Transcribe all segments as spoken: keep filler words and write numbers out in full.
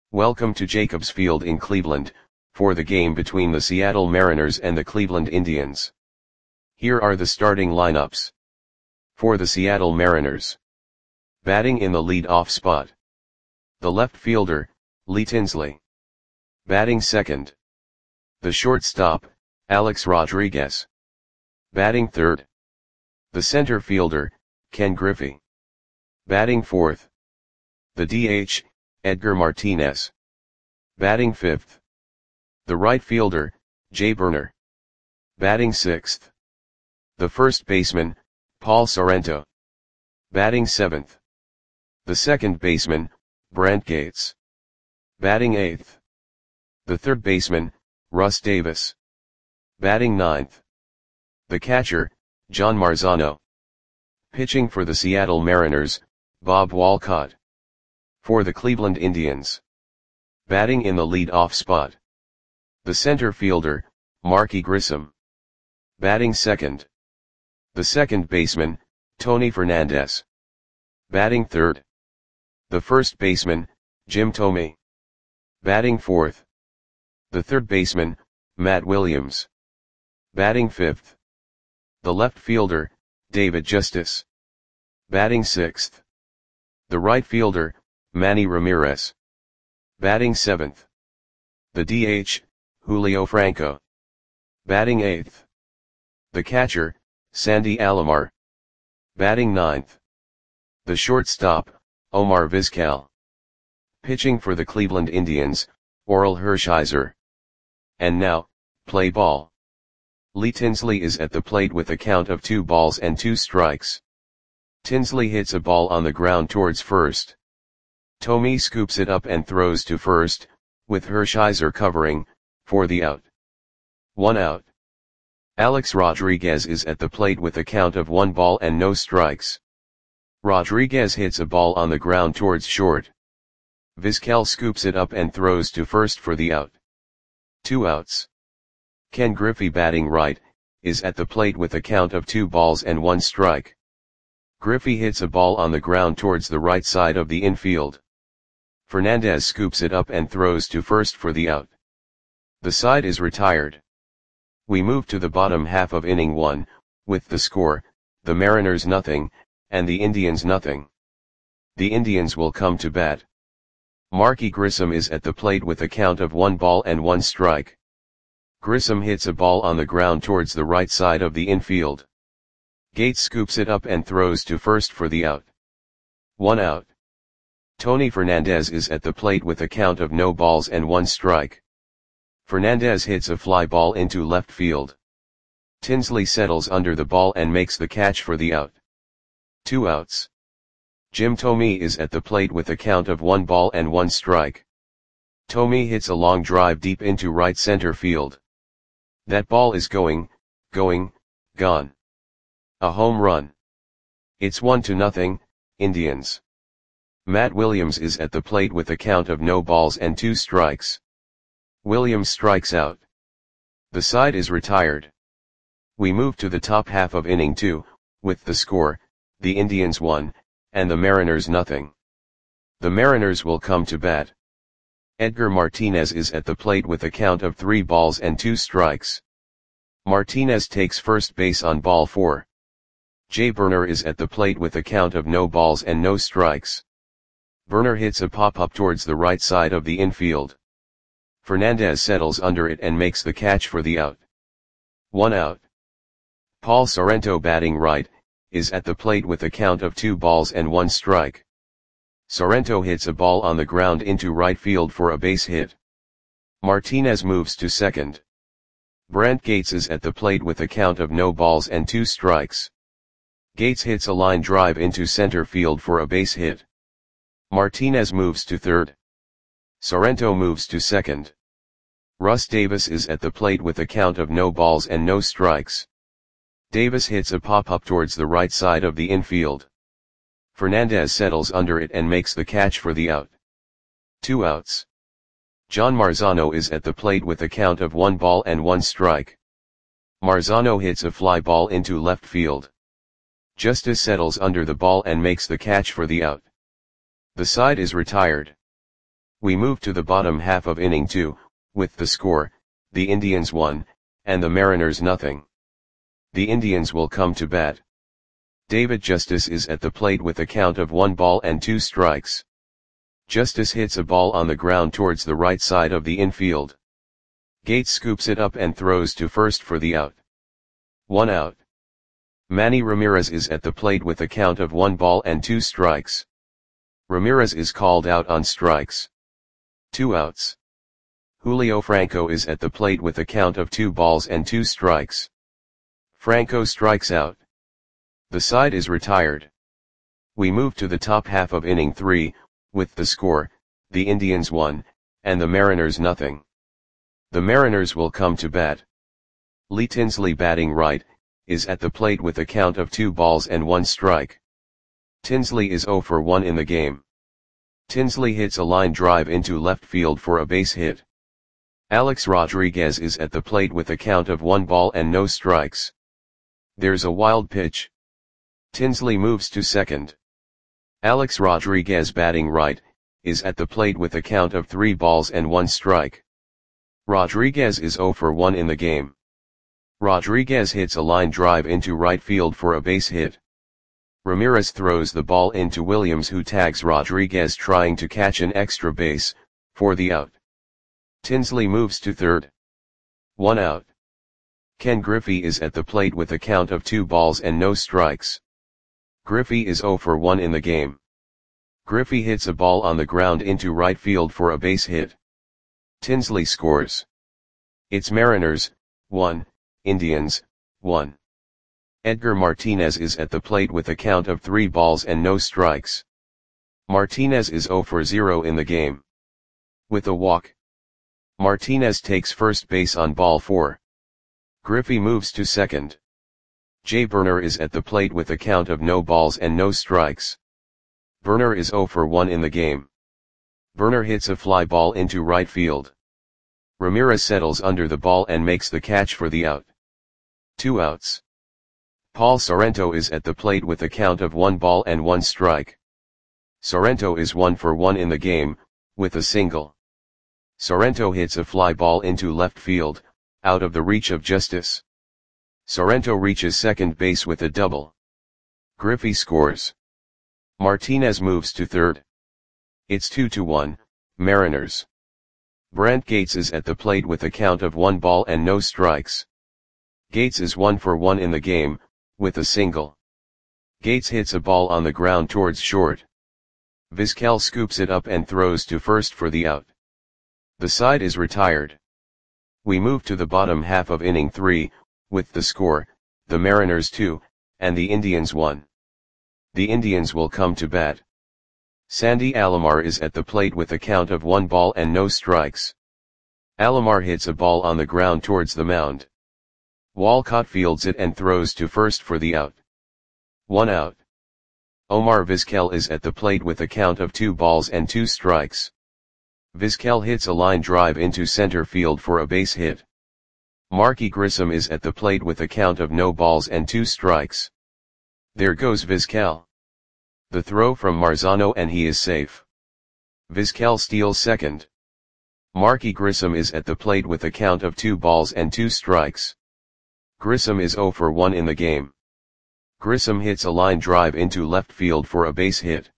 Welcome to Jacobs Field in Cleveland, for the game between the Seattle Mariners and the Cleveland Indians. Here are the starting lineups. For the Seattle Mariners. Batting in the lead-off spot. The left fielder, Lee Tinsley. Batting second. The shortstop, Alex Rodriguez. Batting third. The center fielder, Ken Griffey. Batting fourth. The D H, Edgar Martinez. Batting fifth. The right fielder, Jay Burner. Batting sixth. The first baseman, Paul Sorrento. Batting seventh. The second baseman, Brent Gates. Batting eighth. The third baseman, Russ Davis. Batting ninth. The catcher, John Marzano. Pitching for the Seattle Mariners, Bob Walcott. For the Cleveland Indians. Batting in the lead-off spot. The center fielder, Marky Grissom. Batting second. The second baseman, Tony Fernandez. Batting third. The first baseman, Jim Thome. Batting fourth. The third baseman, Matt Williams. Batting fifth. The left fielder, David Justice. Batting sixth. The right fielder, Manny Ramirez. Batting seventh. The D H, Julio Franco. Batting eighth. The catcher, Sandy Alomar. Batting ninth. The shortstop, Omar Vizquel. Pitching for the Cleveland Indians, Orel Hershiser. And now, play ball. Lee Tinsley is at the plate with a count of two balls and two strikes. Tinsley hits a ball on the ground towards first. Thome scoops it up and throws to first, with Hershiser covering, for the out. One out. Alex Rodriguez is at the plate with a count of one ball and no strikes. Rodriguez hits a ball on the ground towards short. Vizquel scoops it up and throws to first for the out. Two outs. Ken Griffey, batting right, is at the plate with a count of two balls and one strike. Griffey hits a ball on the ground towards the right side of the infield. Fernandez scoops it up and throws to first for the out. The side is retired. We move to the bottom half of inning one, with the score, the Mariners nothing, and the Indians nothing. The Indians will come to bat. Marky Grissom is at the plate with a count of one ball and one strike. Grissom hits a ball on the ground towards the right side of the infield. Gates scoops it up and throws to first for the out. One out. Tony Fernandez is at the plate with a count of no balls and one strike. Fernandez hits a fly ball into left field. Tinsley settles under the ball and makes the catch for the out. Two outs. Jim Thome is at the plate with a count of one ball and one strike. Thome hits a long drive deep into right center field. That ball is going, going, gone. A home run. It's one to nothing, Indians. Matt Williams is at the plate with a count of no balls and two strikes. Williams strikes out. The side is retired. We move to the top half of inning two, with the score, the Indians one, and the Mariners nothing. The Mariners will come to bat. Edgar Martinez is at the plate with a count of three balls and two strikes. Martinez takes first base on ball four. Jay Burner is at the plate with a count of no balls and no strikes. Burner hits a pop-up towards the right side of the infield. Fernandez settles under it and makes the catch for the out. One out. Paul Sorrento, batting right, is at the plate with a count of two balls and one strike. Sorrento hits a ball on the ground into right field for a base hit. Martinez moves to second. Brent Gates is at the plate with a count of no balls and two strikes. Gates hits a line drive into center field for a base hit. Martinez moves to third. Sorrento moves to second. Russ Davis is at the plate with a count of no balls and no strikes. Davis hits a pop-up towards the right side of the infield. Fernandez settles under it and makes the catch for the out. Two outs. John Marzano is at the plate with a count of one ball and one strike. Marzano hits a fly ball into left field. Justice settles under the ball and makes the catch for the out. The side is retired. We move to the bottom half of inning two, with the score, the Indians one, and the Mariners nothing. The Indians will come to bat. David Justice is at the plate with a count of one ball and two strikes. Justice hits a ball on the ground towards the right side of the infield. Gates scoops it up and throws to first for the out. One out. Manny Ramirez is at the plate with a count of one ball and two strikes. Ramirez is called out on strikes. Two outs. Julio Franco is at the plate with a count of two balls and two strikes. Franco strikes out. The side is retired. We move to the top half of inning three, with the score, the Indians one, and the Mariners nothing. The Mariners will come to bat. Lee Tinsley, batting right, is at the plate with a count of two balls and one strike. Tinsley is zero for one in the game. Tinsley hits a line drive into left field for a base hit. Alex Rodriguez is at the plate with a count of one ball and no strikes. There's a wild pitch. Tinsley moves to second. Alex Rodriguez, batting right, is at the plate with a count of three balls and one strike. Rodriguez is zero for one in the game. Rodriguez hits a line drive into right field for a base hit. Ramirez throws the ball into Williams, who tags Rodriguez trying to catch an extra base, for the out. Tinsley moves to third. One out. Ken Griffey is at the plate with a count of two balls and no strikes. Griffey is zero for one in the game. Griffey hits a ball on the ground into right field for a base hit. Tinsley scores. It's Mariners, one, Indians, one. Edgar Martinez is at the plate with a count of three balls and no strikes. Martinez is zero for zero in the game. With a walk. Martinez takes first base on ball four. Griffey moves to second. Jay Burner is at the plate with a count of no balls and no strikes. Burner is zero for one in the game. Burner hits a fly ball into right field. Ramirez settles under the ball and makes the catch for the out. Two outs. Paul Sorrento is at the plate with a count of one ball and one strike. Sorrento is one for one in the game, with a single. Sorrento hits a fly ball into left field, out of the reach of Justice. Sorrento reaches second base with a double. Griffey scores. Martinez moves to third. It's two to one, Mariners. Brent Gates is at the plate with a count of one ball and no strikes. Gates is one for one in the game, with a single. Gates hits a ball on the ground towards short. Vizquel scoops it up and throws to first for the out. The side is retired. We move to the bottom half of inning three, with the score, the Mariners two, and the Indians one. The Indians will come to bat. Sandy Alomar is at the plate with a count of one ball and no strikes. Alomar hits a ball on the ground towards the mound. Walcott fields it and throws to first for the out. One out. Omar Vizquel is at the plate with a count of two balls and two strikes. Vizquel hits a line drive into center field for a base hit. Marky Grissom is at the plate with a count of no balls and two strikes. There goes Vizquel. The throw from Marzano and he is safe. Vizquel steals second. Marky Grissom is at the plate with a count of two balls and two strikes. Grissom is zero for one in the game. Grissom hits a line drive into left field for a base hit.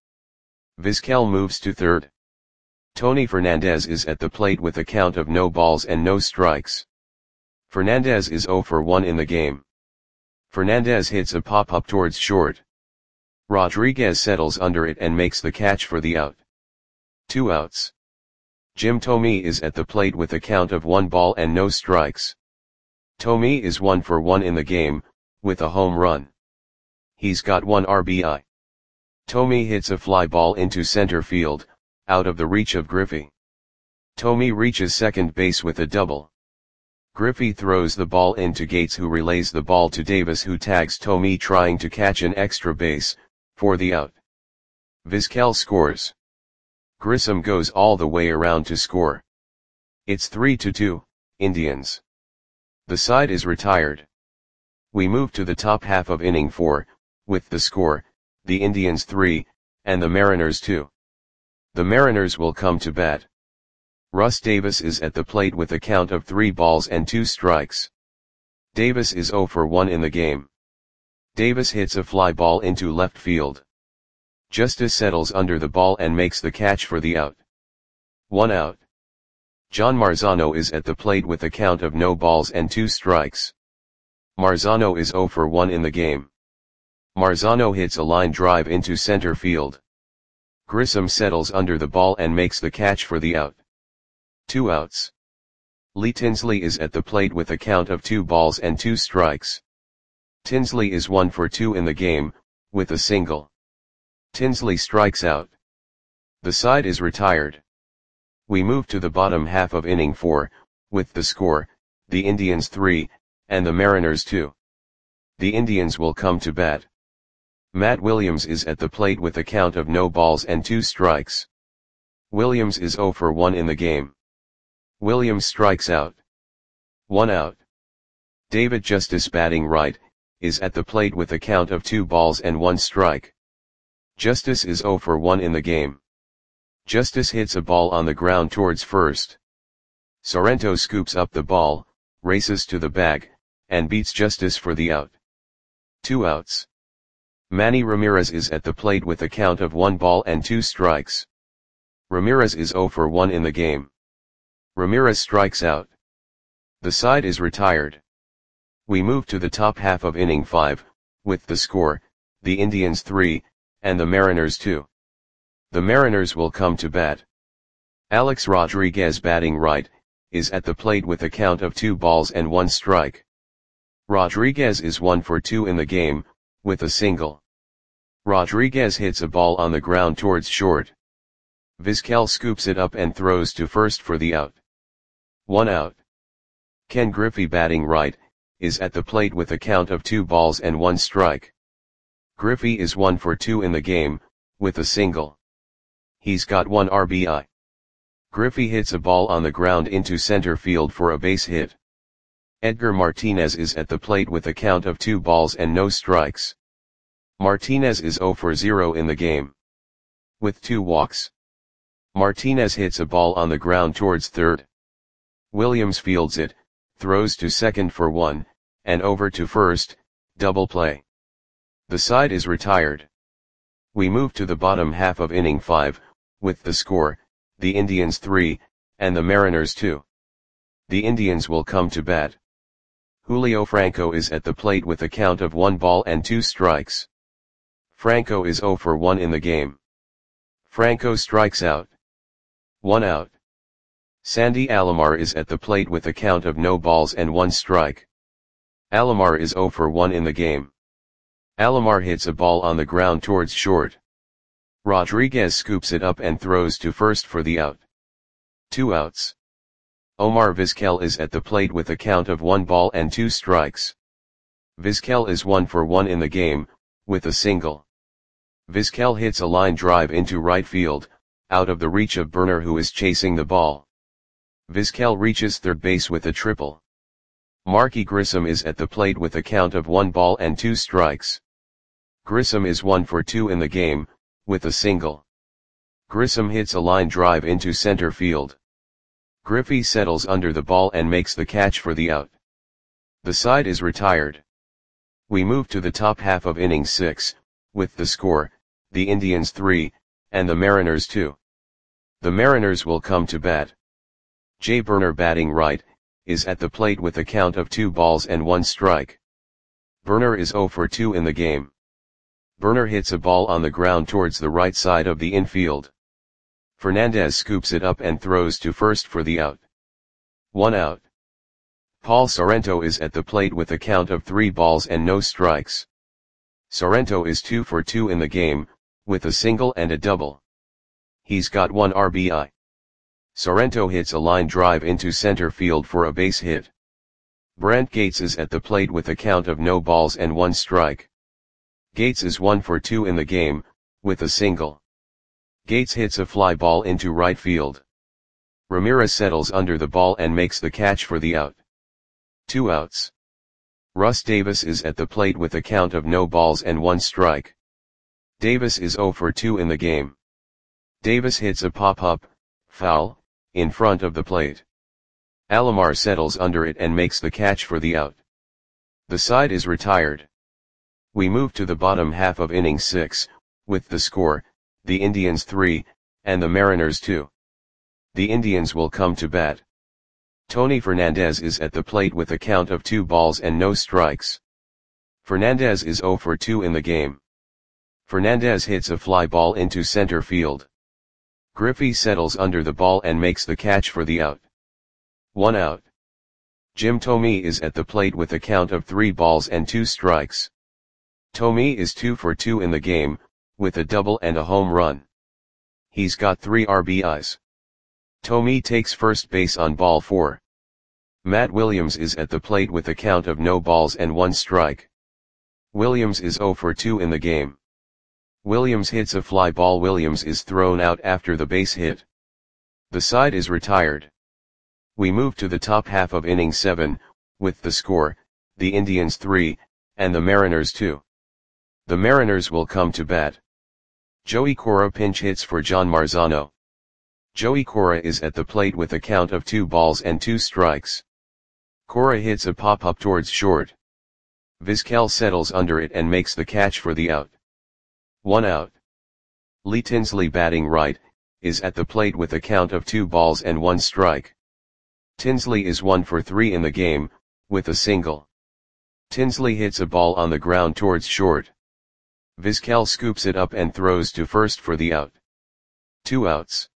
Vizquel moves to third. Tony Fernandez is at the plate with a count of no balls and no strikes. Fernandez is zero for one in the game. Fernandez hits a pop-up towards short. Rodriguez settles under it and makes the catch for the out. Two outs. Jim Thome is at the plate with a count of one ball and no strikes. Thome is one for one in the game, with a home run. He's got one R B I. Thome hits a fly ball into center field, out of the reach of Griffey. Thome reaches second base with a double. Griffey throws the ball into Gates, who relays the ball to Davis, who tags Thome trying to catch an extra base, for the out. Vizquel scores. Grissom goes all the way around to score. It's three to two, Indians. The side is retired. We move to the top half of inning four, with the score, the Indians three, and the Mariners two. The Mariners will come to bat. Russ Davis is at the plate with a count of three balls and two strikes. Davis is zero for one in the game. Davis hits a fly ball into left field. Justice settles under the ball and makes the catch for the out. One out. John Marzano is at the plate with a count of no balls and two strikes. Marzano is zero for one in the game. Marzano hits a line drive into center field. Grissom settles under the ball and makes the catch for the out. Two outs. Lee Tinsley is at the plate with a count of two balls and two strikes. Tinsley is one for two in the game, with a single. Tinsley strikes out. The side is retired. We move to the bottom half of inning four, with the score, the Indians three, and the Mariners two. The Indians will come to bat. Matt Williams is at the plate with a count of no balls and two strikes. Williams is zero for one in the game. Williams strikes out. One out. David Justice, batting right, is at the plate with a count of two balls and one strike. Justice is zero for one in the game. Justice hits a ball on the ground towards first. Sorrento scoops up the ball, races to the bag, and beats Justice for the out. Two outs. Manny Ramirez is at the plate with a count of one ball and two strikes. Ramirez is zero for one in the game. Ramirez strikes out. The side is retired. We move to the top half of inning five, with the score, the Indians three, and the Mariners two. The Mariners will come to bat. Alex Rodriguez, batting right, is at the plate with a count of two balls and one strike. Rodriguez is one for two in the game, with a single. Rodriguez hits a ball on the ground towards short. Vizquel scoops it up and throws to first for the out. One out. Ken Griffey, batting right, is at the plate with a count of two balls and one strike. Griffey is one for two in the game, with a single. He's got one R B I. Griffey hits a ball on the ground into center field for a base hit. Edgar Martinez is at the plate with a count of two balls and no strikes. Martinez is zero for zero in the game. With two walks. Martinez hits a ball on the ground towards third. Williams fields it, throws to second for one, and over to first, double play. The side is retired. We move to the bottom half of inning five, with the score, the Indians three, and the Mariners two. The Indians will come to bat. Julio Franco is at the plate with a count of one ball and two strikes. Franco is zero for one in the game. Franco strikes out. One out. Sandy Alomar is at the plate with a count of no balls and one strike. Alomar is zero for one in the game. Alomar hits a ball on the ground towards short. Rodriguez scoops it up and throws to first for the out. Two outs. Omar Vizquel is at the plate with a count of one ball and two strikes. Vizquel is one for one in the game, with a single. Vizquel hits a line drive into right field, out of the reach of Burner, who is chasing the ball. Vizquel reaches third base with a triple. Marky Grissom is at the plate with a count of one ball and two strikes. Grissom is one for two in the game, with a single. Grissom hits a line drive into center field. Griffey settles under the ball and makes the catch for the out. The side is retired. We move to the top half of inning six, with the score, the Indians three, and the Mariners two. The Mariners will come to bat. Jay Burner, batting right, is at the plate with a count of two balls and one strike. Burner is zero for two in the game. Burner hits a ball on the ground towards the right side of the infield. Fernandez scoops it up and throws to first for the out. One out. Paul Sorrento is at the plate with a count of three balls and no strikes. Sorrento is two for two in the game, with a single and a double. He's got one R B I. Sorrento hits a line drive into center field for a base hit. Brent Gates is at the plate with a count of no balls and one strike. Gates is one for two in the game, with a single. Gates hits a fly ball into right field. Ramirez settles under the ball and makes the catch for the out. Two outs. Russ Davis is at the plate with a count of no balls and one strike. Davis is zero for two in the game. Davis hits a pop-up, foul, in front of the plate. Alomar settles under it and makes the catch for the out. The side is retired. We move to the bottom half of inning six, with the score, the Indians three, and the Mariners two. The Indians will come to bat. Tony Fernandez is at the plate with a count of two balls and no strikes. Fernandez is oh for two in the game. Fernandez hits a fly ball into center field. Griffey settles under the ball and makes the catch for the out. One out. Jim Thome is at the plate with a count of three balls and two strikes. Thome is two for two in the game, with a double and a home run. He's got three R B Is. Thome takes first base on ball four. Matt Williams is at the plate with a count of no balls and one strike. Williams is oh for two in the game. Williams hits a fly ball. Williams is thrown out after the base hit. The side is retired. We move to the top half of inning seven, with the score, the Indians three, and the Mariners two. The Mariners will come to bat. Joey Cora pinch hits for John Marzano. Joey Cora is at the plate with a count of two balls and two strikes. Cora hits a pop-up towards short. Vizquel settles under it and makes the catch for the out. One out. Lee Tinsley, batting right, is at the plate with a count of two balls and one strike. Tinsley is one for three in the game, with a single. Tinsley hits a ball on the ground towards short. Vizquel scoops it up and throws to first for the out. Two outs.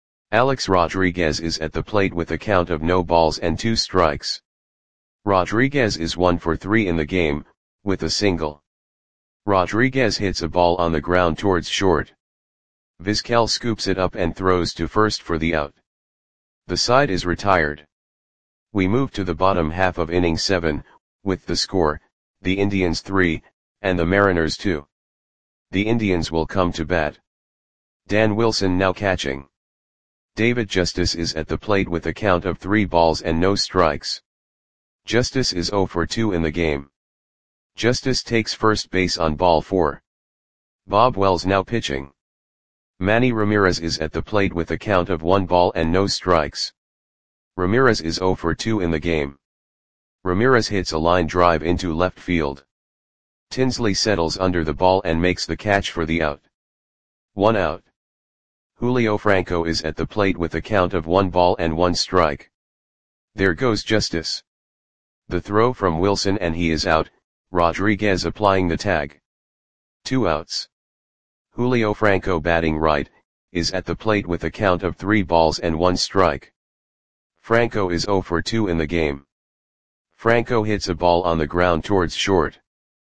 Alex Rodriguez is at the plate with a count of no balls and two strikes. Rodriguez is one for three in the game, with a single. Rodriguez hits a ball on the ground towards short. Vizquel scoops it up and throws to first for the out. The side is retired. We move to the bottom half of inning seven, with the score, the Indians three, and the Mariners two. The Indians will come to bat. Dan Wilson now catching. David Justice is at the plate with a count of three balls and no strikes. Justice is oh for two in the game. Justice takes first base on ball four. Bob Wells now pitching. Manny Ramirez is at the plate with a count of one ball and no strikes. Ramirez is oh for two in the game. Ramirez hits a line drive into left field. Tinsley settles under the ball and makes the catch for the out. One out. Julio Franco is at the plate with a count of one ball and one strike. There goes Justice. The throw from Wilson and he is out, Rodriguez applying the tag. Two outs. Julio Franco, batting right, is at the plate with a count of three balls and one strike. Franco is oh for two in the game. Franco hits a ball on the ground towards short.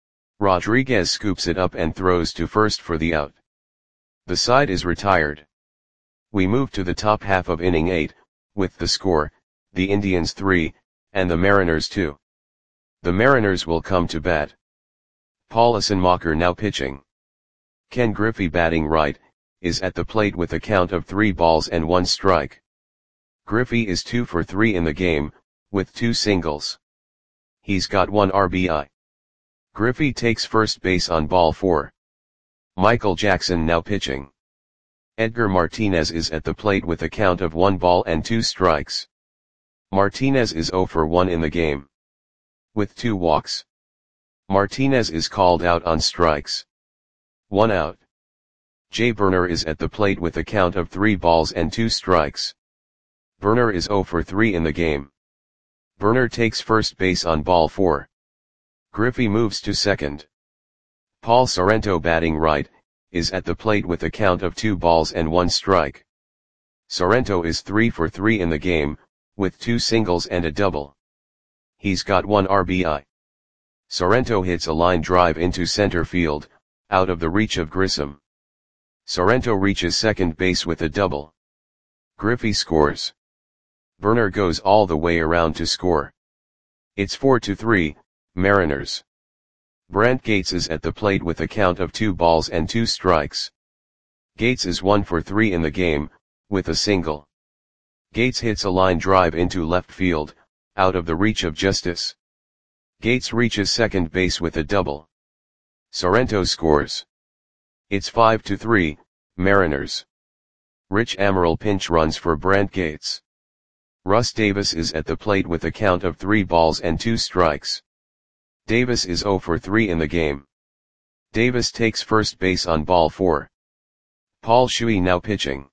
Rodriguez scoops it up and throws to first for the out. The side is retired. We move to the top half of inning eight, with the score, the Indians three, and the Mariners two. The Mariners will come to bat. Paul Assenmacher now pitching. Ken Griffey, batting right, is at the plate with a count of three balls and one strike. Griffey is two for three in the game, with two singles. He's got one R B I. Griffey takes first base on ball four. Michael Jackson now pitching. Edgar Martinez is at the plate with a count of one ball and two strikes. Martinez is oh for one in the game. With two walks. Martinez is called out on strikes. One out. Jay Burner is at the plate with a count of three balls and two strikes. Burner is oh for three in the game. Burner takes first base on ball four. Griffey moves to second. Paul Sorrento, batting right, is at the plate with a count of two balls and one strike. Sorrento is three for three in the game, with two singles and a double. He's got one R B I. Sorrento hits a line drive into center field, out of the reach of Grissom. Sorrento reaches second base with a double. Griffey scores. Burner goes all the way around to score. It's four to three, Mariners. Brent Gates is at the plate with a count of two balls and two strikes. Gates is one for three in the game, with a single. Gates hits a line drive into left field, out of the reach of Justice. Gates reaches second base with a double. Sorrento scores. It's five to three, Mariners. Rich Amaral pinch runs for Brant Gates. Russ Davis is at the plate with a count of three balls and two strikes. Davis is zero for three in the game. Davis takes first base on ball four. Paul Shuey now pitching.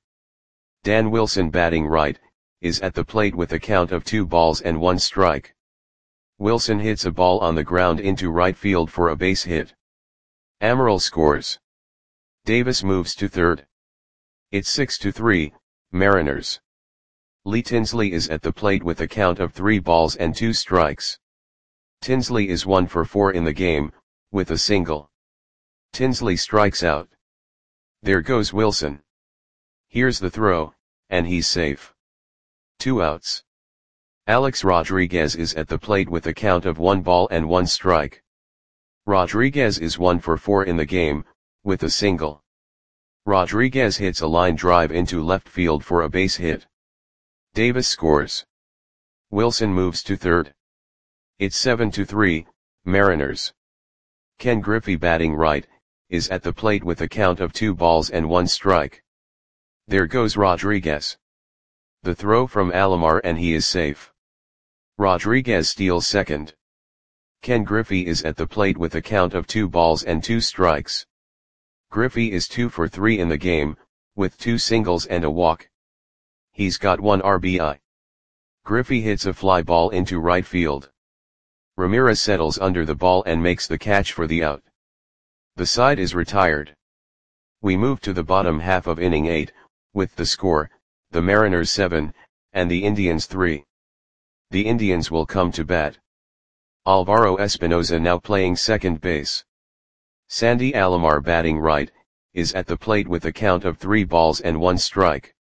Dan Wilson batting right, is at the plate with a count of two balls and one strike. Wilson hits a ball on the ground into right field for a base hit. Amaral scores. Davis moves to third. It's six to three, Mariners. Lee Tinsley is at the plate with a count of three balls and two strikes. Tinsley is one for four in the game, with a single. Tinsley strikes out. There goes Wilson. Here's the throw, and he's safe. Two outs. Alex Rodriguez is at the plate with a count of one ball and one strike. Rodriguez is one for four in the game, with a single. Rodriguez hits a line drive into left field for a base hit. Davis scores. Wilson moves to third. It's seven to three, Mariners. Ken Griffey batting right, is at the plate with a count of two balls and one strike. There goes Rodriguez. The throw from Alomar and he is safe. Rodriguez steals second. Ken Griffey is at the plate with a count of two balls and two strikes. Griffey is two for three in the game, with two singles and a walk. He's got one R B I. Griffey hits a fly ball into right field. Ramirez settles under the ball and makes the catch for the out. The side is retired. We move to the bottom half of inning eight, with the score, the Mariners seven, and the Indians three. The Indians will come to bat. Alvaro Espinoza now playing second base. Sandy Alomar batting right, is at the plate with a count of three balls and one strike.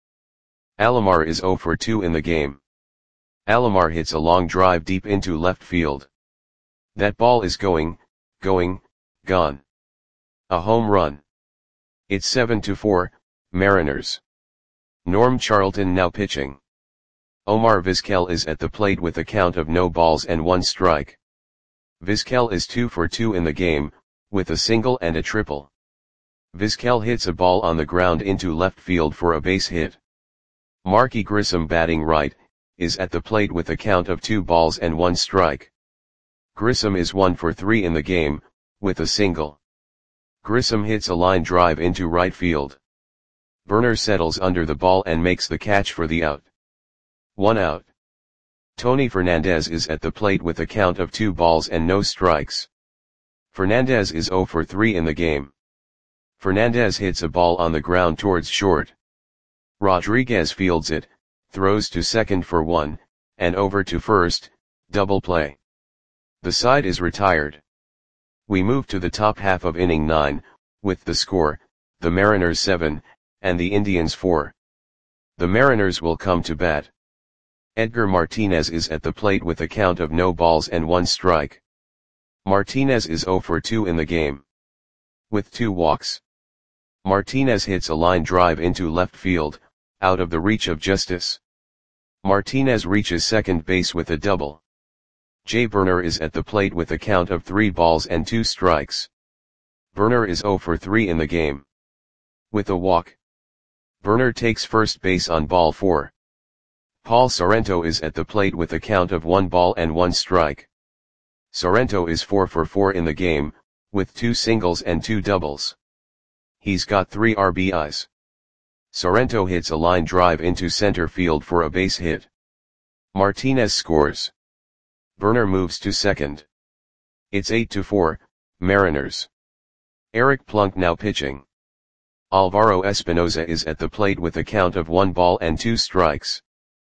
Alomar is zero for two in the game. Alomar hits a long drive deep into left field. That ball is going, going, gone. A home run. It's seven to four, Mariners. Norm Charlton now pitching. Omar Vizquel is at the plate with a count of no balls and one strike. Vizquel is two for two in the game, with a single and a triple. Vizquel hits a ball on the ground into left field for a base hit. Marky Grissom batting right, is at the plate with a count of two balls and one strike. Grissom is one for three in the game, with a single. Grissom hits a line drive into right field. Burner settles under the ball and makes the catch for the out. One out. Tony Fernandez is at the plate with a count of two balls and no strikes. Fernandez is zero for three in the game. Fernandez hits a ball on the ground towards short. Rodriguez fields it, throws to second for one, and over to first, double play. The side is retired. We move to the top half of inning nine, with the score, the Mariners seven, and the Indians four. The Mariners will come to bat. Edgar Martinez is at the plate with a count of no balls and one strike. Martinez is zero for two in the game. With two walks. Martinez hits a line drive into left field, out of the reach of justice. Martinez reaches second base with a double. Jay Burner is at the plate with a count of three balls and two strikes. Burner is zero for three in the game. With a walk. Burner takes first base on ball four. Paul Sorrento is at the plate with a count of one ball and one strike. Sorrento is four for four in the game, with two singles and two doubles. He's got three R B Is. Sorrento hits a line drive into center field for a base hit. Martinez scores. Burner moves to second. It's eight to four, Mariners. Eric Plunk now pitching. Alvaro Espinoza is at the plate with a count of one ball and two strikes.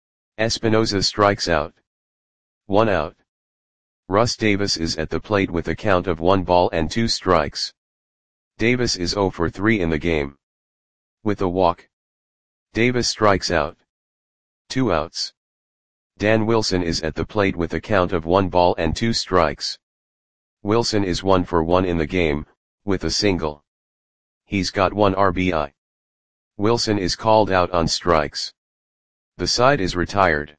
Espinoza strikes out. One out. Russ Davis is at the plate with a count of one ball and two strikes. Davis is zero for three in the game. With a walk. Davis strikes out. Two outs. Dan Wilson is at the plate with a count of one ball and two strikes. Wilson is one for one in the game, with a single. He's got one R B I. Wilson is called out on strikes. The side is retired.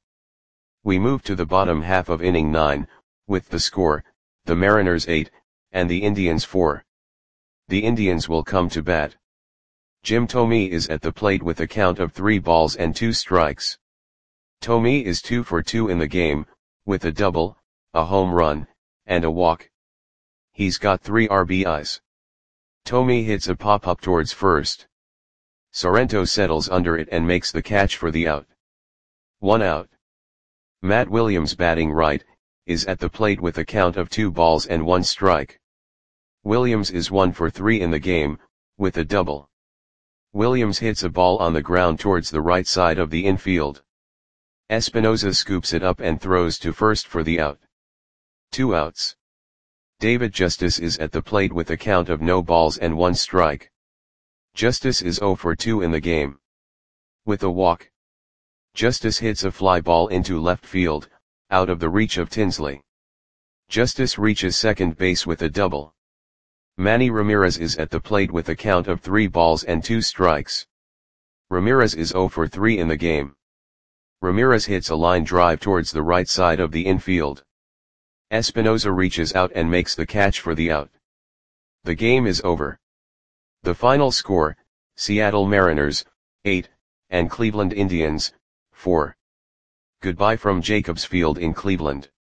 We move to the bottom half of inning nine, with the score, the Mariners eight, and the Indians four. The Indians will come to bat. Jim Thome is at the plate with a count of three balls and two strikes. Thome is two for two in the game, with a double, a home run, and a walk. He's got three R B Is. Thome hits a pop-up towards first. Sorrento settles under it and makes the catch for the out. One out. Matt Williams, batting right, is at the plate with a count of two balls and one strike. Williams is one for three in the game, with a double. Williams hits a ball on the ground towards the right side of the infield. Espinosa scoops it up and throws to first for the out. Two outs. David Justice is at the plate with a count of no balls and one strike. Justice is zero for two in the game. With a walk. Justice hits a fly ball into left field, out of the reach of Tinsley. Justice reaches second base with a double. Manny Ramirez is at the plate with a count of three balls and two strikes. Ramirez is zero for three in the game. Ramirez hits a line drive towards the right side of the infield. Espinosa reaches out and makes the catch for the out. The game is over. The final score, Seattle Mariners, eight, and Cleveland Indians, four. Goodbye from Jacobs Field in Cleveland.